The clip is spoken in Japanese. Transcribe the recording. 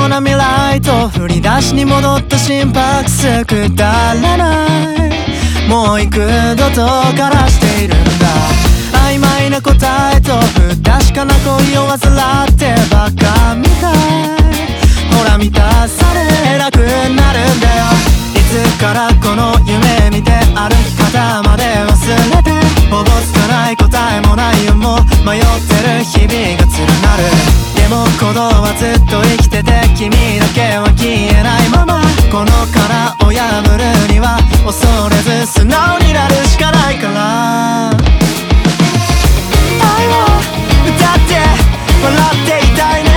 うな未来と振り出しに戻った心拍数くだらないもう幾度と枯らしているんだ曖昧な答えと不確かな恋を患ってバカみたいほら満たされなくなるんだよいつからこの夢見て歩き方まで忘れてほぼつかない答えもないよもう迷ってる日々が連なるでも鼓動はずっと生きてて君だけは消えないままこの殻を破るには恐れず素直になるしかないから愛を歌って笑っていたいね